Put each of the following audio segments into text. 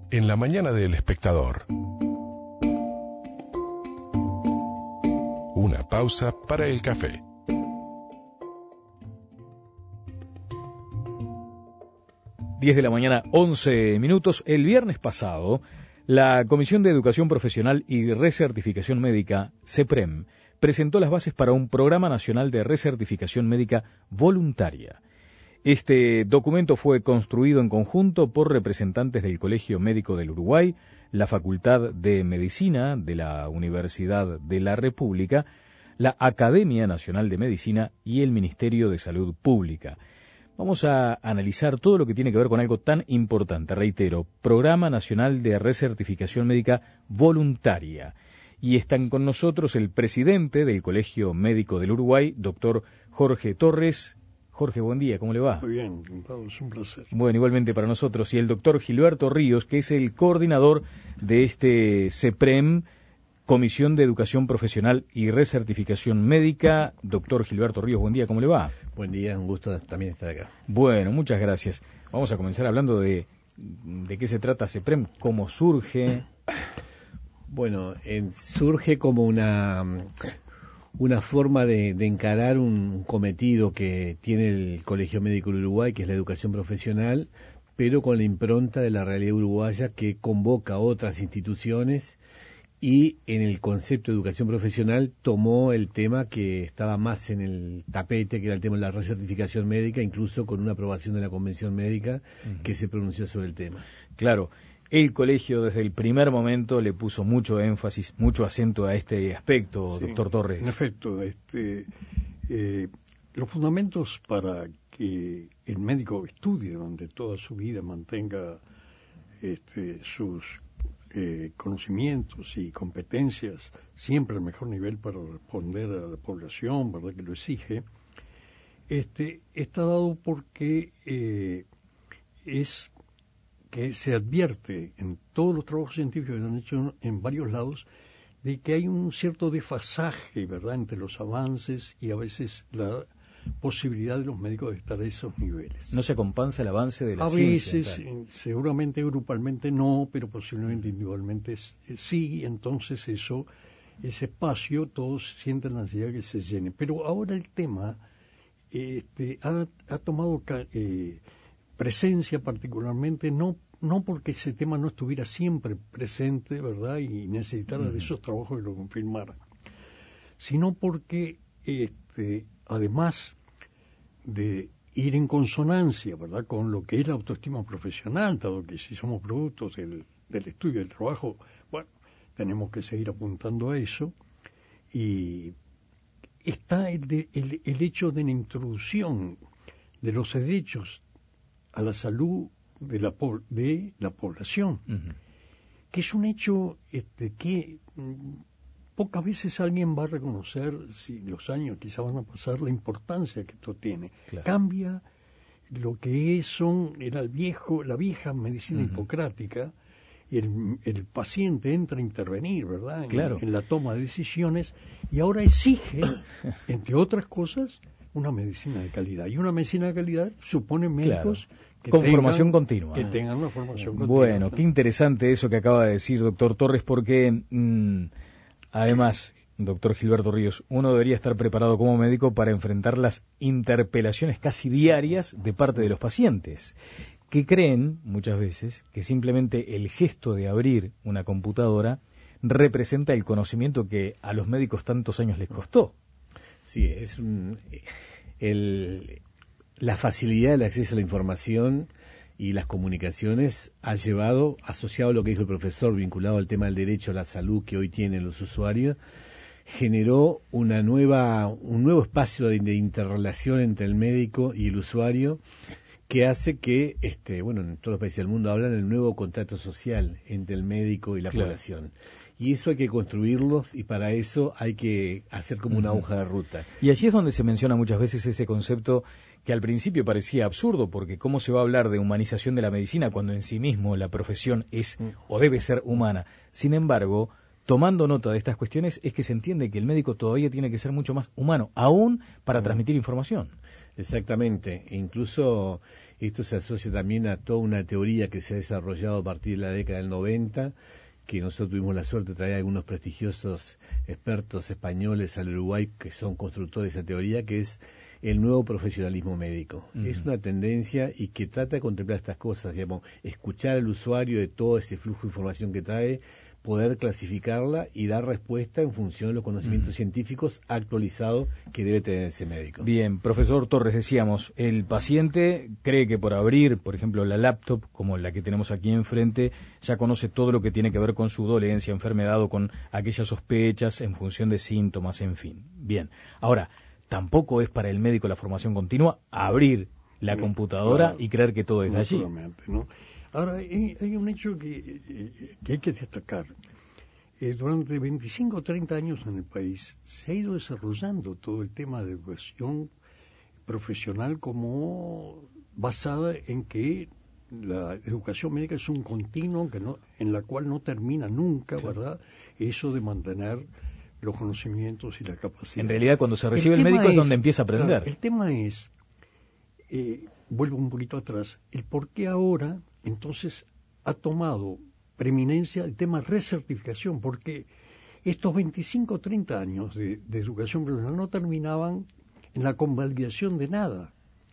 en la mañana del Espectador. Una pausa para el café. Diez de la mañana, 11 minutos. El viernes pasado, la Comisión de Educación Profesional y Recertificación Médica, CEPREM, presentó las bases para un programa nacional de recertificación médica voluntaria. Este documento fue construido en conjunto por representantes del Colegio Médico del Uruguay, la Facultad de Medicina de la Universidad de la República, la Academia Nacional de Medicina y el Ministerio de Salud Pública. Vamos a analizar todo lo que tiene que ver con algo tan importante, reitero, Programa Nacional de Recertificación Médica Voluntaria. Y están con nosotros el presidente del Colegio Médico del Uruguay, doctor Jorge Torres. Jorge, buen día, ¿cómo le va? Muy bien, es un placer. Bueno, igualmente para nosotros. Y el doctor Gilberto Ríos, que es el coordinador de este CEPREM, Comisión de Educación Profesional y Recertificación Médica. Doctor Gilberto Ríos, buen día, ¿cómo le va? Buen día, un gusto también estar acá. Bueno, muchas gracias. Vamos a comenzar hablando de qué se trata CEPREM, cómo surge. Bueno, surge como una forma de encarar un cometido que tiene el Colegio Médico del Uruguay, que es la educación profesional, pero con la impronta de la realidad uruguaya que convoca a otras instituciones y en el concepto de educación profesional tomó el tema que estaba más en el tapete, que era el tema de la recertificación médica, incluso con una aprobación de la Convención Médica que se pronunció sobre el tema. Claro. El colegio desde el primer momento le puso mucho énfasis, mucho acento a este aspecto, sí, doctor Torres. En efecto, los fundamentos para que el médico estudie durante toda su vida, mantenga sus conocimientos y competencias siempre al mejor nivel para responder a la población, ¿verdad?, que lo exige, está dado porque que se advierte en todos los trabajos científicos que se han hecho en varios lados de que hay un cierto desfasaje, ¿verdad?, entre los avances y a veces la posibilidad de los médicos de estar a esos niveles. ¿No se compensa el avance de la ciencia? A veces, veces, seguramente grupalmente no, pero posiblemente individualmente sí, entonces ese espacio todos sienten la necesidad de que se llene. Pero ahora el tema ha tomado presencia particularmente, no porque ese tema no estuviera siempre presente, ¿verdad?, y necesitara de esos trabajos que lo confirmaran, sino porque además de ir en consonancia, ¿verdad?, con lo que es la autoestima profesional, dado que si somos productos del estudio del trabajo, bueno, tenemos que seguir apuntando a eso, y está el hecho de la introducción de los derechos a la salud de la población, que es un hecho que pocas veces alguien va a reconocer, si los años quizás van a pasar, la importancia que esto tiene. Claro. Cambia lo que era la vieja medicina hipocrática, y el paciente entra a intervenir, ¿verdad?, en la toma de decisiones, y ahora exige, entre otras cosas, una medicina de calidad. Y una medicina de calidad supone médicos con formación continua. Que tengan una formación continua. Bueno, qué interesante eso que acaba de decir, doctor Torres, porque además, doctor Gilberto Ríos, uno debería estar preparado como médico para enfrentar las interpelaciones casi diarias de parte de los pacientes, que creen muchas veces que simplemente el gesto de abrir una computadora representa el conocimiento que a los médicos tantos años les costó. Sí, la facilidad del acceso a la información y las comunicaciones ha llevado, asociado a lo que dijo el profesor, vinculado al tema del derecho a la salud que hoy tienen los usuarios, generó un nuevo espacio de interrelación entre el médico y el usuario, que hace que, en todos los países del mundo hablan del nuevo contrato social entre el médico y la población. Y eso hay que construirlos, y para eso hay que hacer como una hoja de ruta. Y allí es donde se menciona muchas veces ese concepto que al principio parecía absurdo, porque ¿cómo se va a hablar de humanización de la medicina cuando en sí mismo la profesión es o debe ser humana? Sin embargo, tomando nota de estas cuestiones es que se entiende que el médico todavía tiene que ser mucho más humano, aún para transmitir información. Exactamente, incluso esto se asocia también a toda una teoría que se ha desarrollado a partir de la década del 90, que nosotros tuvimos la suerte de traer a algunos prestigiosos expertos españoles al Uruguay que son constructores de esa teoría, que es el nuevo profesionalismo médico. Es una tendencia y que trata de contemplar estas cosas, digamos, escuchar al usuario de todo ese flujo de información que trae, poder clasificarla y dar respuesta en función de los conocimientos científicos actualizados que debe tener ese médico. Bien, profesor Torres, decíamos, el paciente cree que por abrir, por ejemplo, la laptop, como la que tenemos aquí enfrente, ya conoce todo lo que tiene que ver con su dolencia, enfermedad o con aquellas sospechas en función de síntomas, en fin. Bien, ahora, tampoco es para el médico la formación continua abrir la computadora y creer que todo es de allí. ¿No? Ahora, hay un hecho que hay que destacar. Durante 25 o 30 años en el país se ha ido desarrollando todo el tema de educación profesional como basada en que la educación médica es un continuo en la cual no termina nunca, ¿verdad? Eso de mantener los conocimientos y la capacidad. En realidad, cuando se recibe el médico es donde empieza a aprender. Claro, el tema es, vuelvo un poquito atrás, el por qué ahora entonces ha tomado preeminencia el tema recertificación, porque estos 25 o 30 años de educación profesional no terminaban en la convalidación de nada.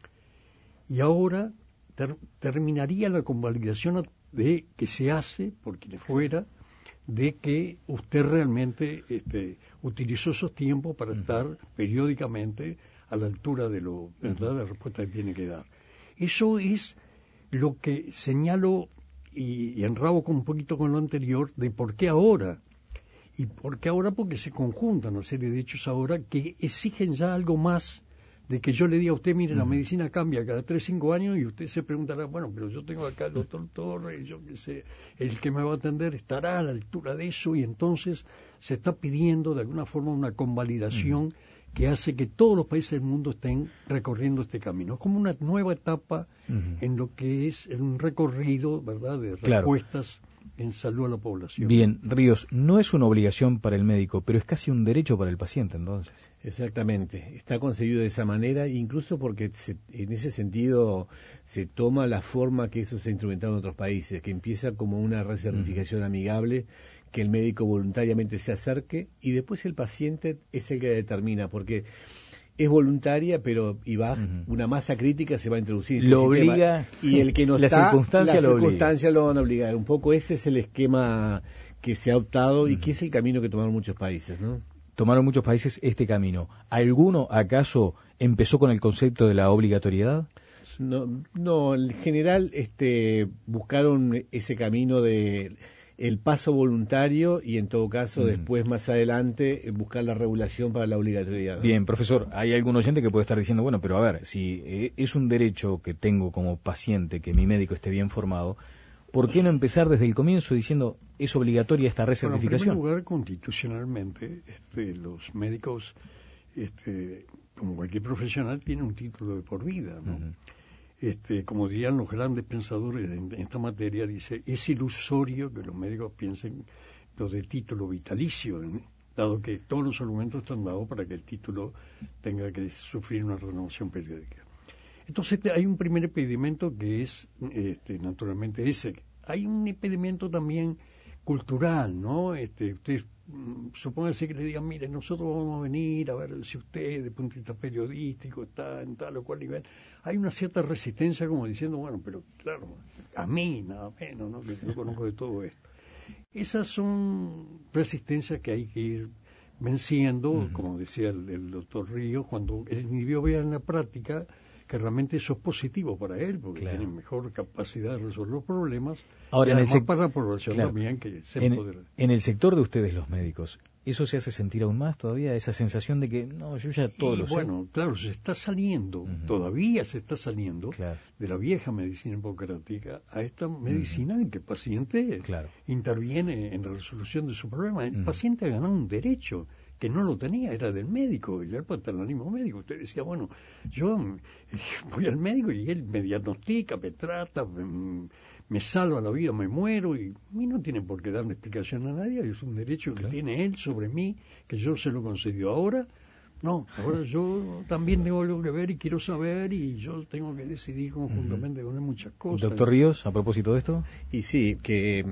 Y ahora terminaría la convalidación de que se hace, por quienes fuera, de que usted realmente utilizó esos tiempos para estar periódicamente a la altura de la respuesta que tiene que dar. Eso es lo que señalo y enrabo un poquito con lo anterior de por qué ahora. ¿Y por qué ahora? Porque se conjuntan una serie de hechos ahora que exigen ya algo más de que yo le diga a usted, mire, la medicina cambia cada 3-5 años y usted se preguntará, bueno, pero yo tengo acá al doctor Torres, yo qué sé, el que me va a atender estará a la altura de eso, y entonces se está pidiendo de alguna forma una convalidación que hace que todos los países del mundo estén recorriendo este camino. Es como una nueva etapa en lo que es un recorrido, ¿verdad?, de respuestas en salud a la población. Bien, Ríos, no es una obligación para el médico, pero es casi un derecho para el paciente, entonces. Exactamente, está concebido de esa manera, incluso porque en ese sentido se toma la forma que eso se ha instrumentado en otros países, que empieza como una recertificación amigable, que el médico voluntariamente se acerque y después el paciente es el que determina, porque es voluntaria, pero una masa crítica se va a introducir. Lo obliga, y el que no la está, circunstancia lo van a obligar. Un poco ese es el esquema que se ha optado y que es el camino que tomaron muchos países, ¿no? Tomaron muchos países este camino. ¿Alguno acaso empezó con el concepto de la obligatoriedad? No, en general buscaron ese camino de el paso voluntario y en todo caso después más adelante buscar la regulación para la obligatoriedad. Bien, profesor, hay algún oyente que puede estar diciendo, bueno, pero a ver, si es un derecho que tengo como paciente que mi médico esté bien formado, ¿por qué no empezar desde el comienzo diciendo es obligatoria esta recertificación? Bueno, en primer lugar, constitucionalmente, los médicos, como cualquier profesional, tienen un título de por vida, ¿no? Como dirían los grandes pensadores en esta materia, dice, es ilusorio que los médicos piensen lo de título vitalicio, ¿no?, dado que todos los argumentos están dados para que el título tenga que sufrir una renovación periódica. Entonces hay un primer impedimento que es, naturalmente, ese. Hay un impedimento también cultural, ¿no? Usted supóngase que le digan, mire, nosotros vamos a venir a ver si usted, desde el punto de vista periodístico, está en tal o cual nivel. Hay una cierta resistencia como diciendo, bueno, pero claro, a mí nada menos, ¿no?, que yo conozco de todo esto. Esas son resistencias que hay que ir venciendo, como decía el doctor Ríos, cuando el individuo vea en la práctica que realmente eso es positivo para él, porque tiene mejor capacidad de resolver los problemas. Ahora, y además para la población también que se empodera. En el sector de ustedes, los médicos, ¿eso se hace sentir aún más todavía? Esa sensación de que, no, yo ya todo lo sé. Bueno, claro, se está saliendo, todavía se está saliendo de la vieja medicina hipocrática a esta medicina en que el paciente interviene en la resolución de su problema. El paciente ha ganado un derecho, que no lo tenía, era del médico, el paternalismo médico. Usted decía, bueno, yo voy al médico y él me diagnostica, me trata, me salva la vida, me muero, y a mí no tiene por qué darle explicación a nadie, es un derecho que tiene él sobre mí, que yo se lo concedió. Ahora yo también tengo algo que ver y quiero saber, y yo tengo que decidir conjuntamente con él muchas cosas. Doctor Ríos, a propósito de esto. Y sí, que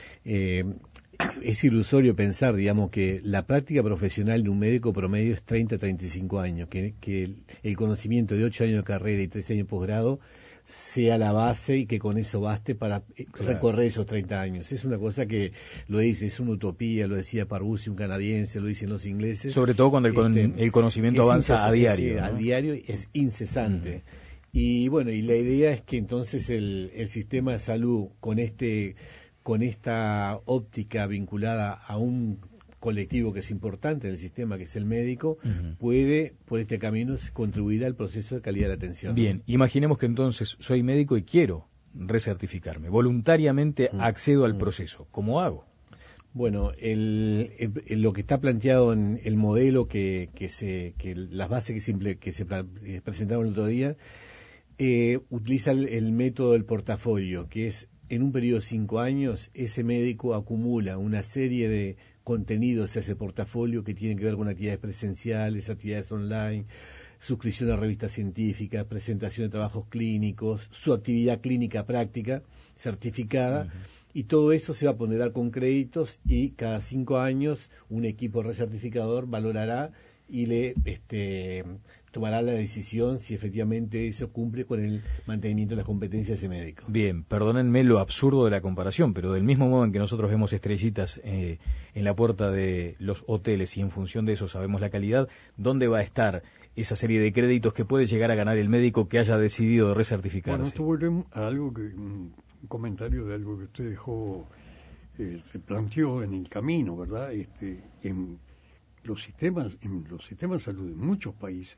es ilusorio pensar, digamos, que la práctica profesional de un médico promedio es 30 a 35 años, que el conocimiento de 8 años de carrera y 13 años de posgrado sea la base y que con eso baste para recorrer esos 30 años. Es una cosa que lo dice, es una utopía, lo decía Parvussi, un canadiense, lo dicen los ingleses. Sobre todo cuando el conocimiento avanza a diario. ¿no? A diario es incesante. Y bueno, y la idea es que entonces el sistema de salud con esta óptica vinculada a un colectivo que es importante en el sistema, que es el médico, puede, por este camino, contribuir al proceso de calidad de la atención. Bien, imaginemos que entonces soy médico y quiero recertificarme. Voluntariamente accedo al proceso. ¿Cómo hago? Bueno, lo que está planteado en el modelo que las bases que se presentaron el otro día, utiliza el método del portafolio, que es en un periodo de 5 años, ese médico acumula una serie de contenidos, ese portafolio que tiene que ver con actividades presenciales, actividades online, suscripción a revistas científicas, presentación de trabajos clínicos, su actividad clínica práctica certificada, y todo eso se va a ponderar con créditos, y cada 5 años un equipo recertificador valorará y le tomará la decisión si efectivamente eso cumple con el mantenimiento de las competencias de ese médico. Bien, perdónenme lo absurdo de la comparación, pero del mismo modo en que nosotros vemos estrellitas en la puerta de los hoteles y en función de eso sabemos la calidad, ¿dónde va a estar esa serie de créditos que puede llegar a ganar el médico que haya decidido recertificarse? Bueno, esto vuelve a algo un comentario de algo que usted dejó, se planteó en el camino, ¿verdad? En los sistemas de salud en muchos países,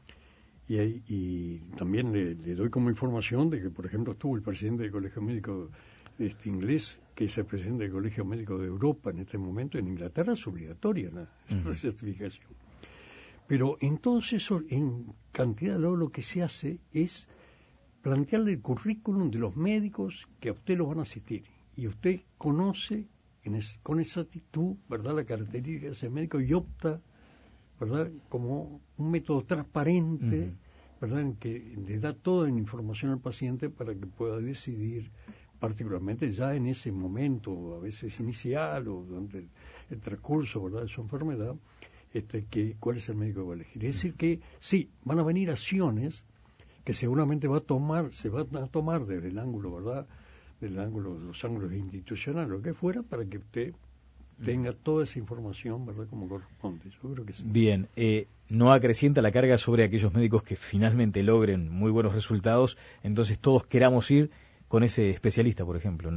y también le doy como información de que, por ejemplo, estuvo el presidente del Colegio Médico inglés, que es el presidente del Colegio Médico de Europa en este momento. En Inglaterra es obligatoria la recertificación. Pero entonces, en cantidad de lo que se hace es plantearle el currículum de los médicos que a usted lo van a asistir, y usted conoce con exactitud, ¿verdad?, la característica de ese médico, y opta, ¿verdad?, como un método transparente, ¿verdad?, en que le da toda la información al paciente para que pueda decidir, particularmente ya en ese momento, a veces inicial o durante el transcurso, ¿verdad?, de su enfermedad, cuál es el médico que va a elegir. Es decir que sí, van a venir acciones que seguramente se van a tomar desde el ángulo, ¿verdad?, los ángulos institucionales, lo que fuera, para que usted tenga toda esa información, ¿verdad?, como corresponde. Yo creo que sí. Bien, no acrecienta la carga sobre aquellos médicos que finalmente logren muy buenos resultados, entonces todos queramos ir con ese especialista, por ejemplo.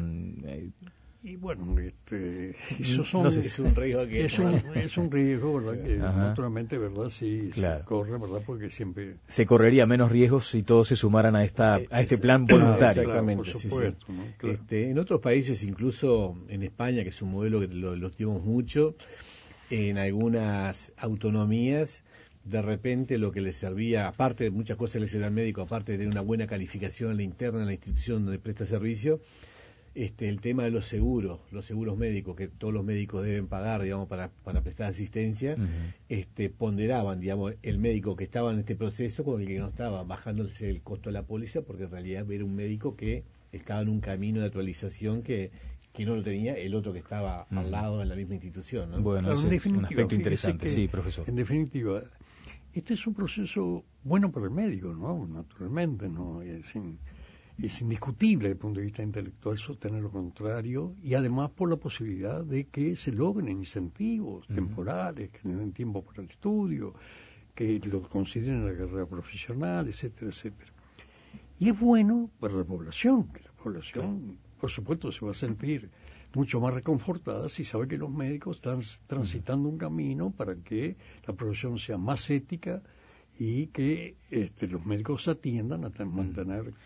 Y bueno, eso son, no sé si es un riesgo que es un riesgo, ¿verdad? Sí. Que naturalmente, ¿verdad? Sí, claro. Se corre, ¿verdad? Porque siempre se correría menos riesgos si todos se sumaran a este plan voluntario. Exactamente, claro, por supuesto, sí. ¿no? Claro. En otros países, incluso en España, que es un modelo que lo tenemos mucho, en algunas autonomías, de repente lo que le servía, aparte de muchas cosas que le servía al médico, aparte de tener una buena calificación en la interna en la institución donde presta servicio, el tema de los seguros médicos, que todos los médicos deben pagar, digamos, para prestar asistencia, ponderaban, digamos, el médico que estaba en este proceso con el que no estaba, bajándose el costo de la póliza, porque en realidad era un médico que estaba en un camino de actualización que no lo tenía el otro que estaba al lado en la misma institución, ¿no? Bueno, Claro, es un aspecto interesante, sí, profesor. En definitiva, este es un proceso bueno para el médico, ¿no? Naturalmente, ¿no? Es indiscutible desde el punto de vista intelectual sostener lo contrario, y además por la posibilidad de que se logren incentivos temporales, que le den tiempo para el estudio, que lo consideren la carrera profesional, etcétera, etcétera. Y es bueno para la población, que la población, por supuesto, se va a sentir mucho más reconfortada si sabe que los médicos están transitando un camino para que la profesión sea más ética y que los médicos atiendan a mantener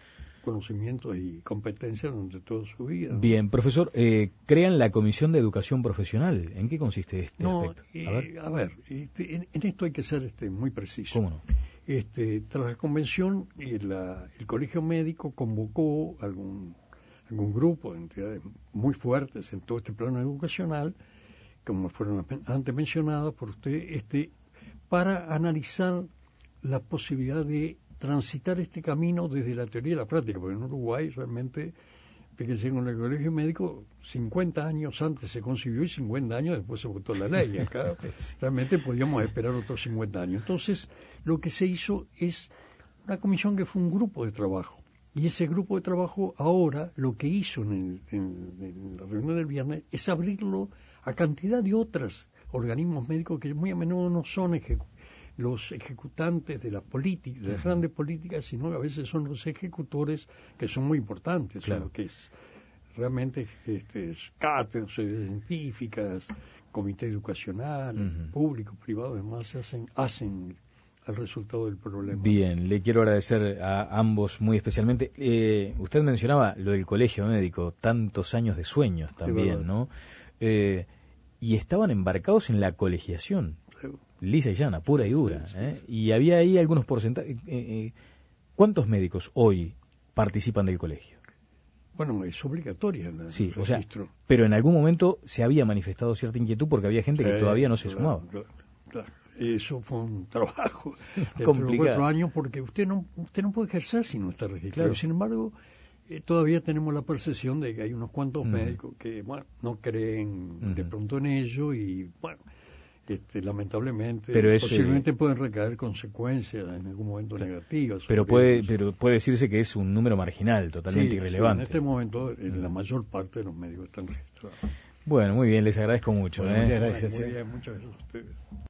conocimientos y competencias durante toda su vida, ¿no? Bien, profesor, crean la Comisión de Educación Profesional. ¿En qué consiste este aspecto? A ver, en esto hay que ser muy preciso. ¿Cómo no? Tras la convención, el Colegio Médico convocó algún grupo de entidades muy fuertes en todo este plano educacional, como fueron antes mencionadas por usted, para analizar la posibilidad de transitar este camino desde la teoría a la práctica, porque en Uruguay realmente, fíjense, con el Colegio Médico 50 años antes se concibió y 50 años después se votó la ley. Acá realmente podíamos esperar otros 50 años. Entonces, lo que se hizo es una comisión que fue un grupo de trabajo. Y ese grupo de trabajo ahora lo que hizo en la reunión del viernes es abrirlo a cantidad de otros organismos médicos que muy a menudo no son los ejecutantes de las políticas, de las grandes políticas, sino que a veces son los ejecutores que son muy importantes, claro. Lo que es realmente cátedras científicas, comités educacionales, públicos, privados, además hacen el resultado del problema. Bien, le quiero agradecer a ambos muy especialmente. Usted mencionaba lo del colegio médico, tantos años de sueños también, ¿no? Y estaban embarcados en la colegiación, lisa y llana, pura y dura. Sí. Y había ahí algunos porcentajes. ¿Cuántos médicos hoy participan del colegio? Bueno, es obligatoria el registro. O sea, pero en algún momento se había manifestado cierta inquietud porque había gente que todavía no se sumaba. Claro. Eso fue un trabajo de complicado. 4 años porque usted no puede ejercer si no está registrado. Claro. Sin embargo, todavía tenemos la percepción de que hay unos cuantos médicos que no creen de pronto en ello y lamentablemente posiblemente pueden recaer consecuencias en algún momento negativas. Pero puede decirse que es un número marginal, totalmente irrelevante. En este momento la mayor parte de los médicos están registrados. Bueno, muy bien, les agradezco mucho. Muchas gracias. Muy bien, muchas gracias a ustedes.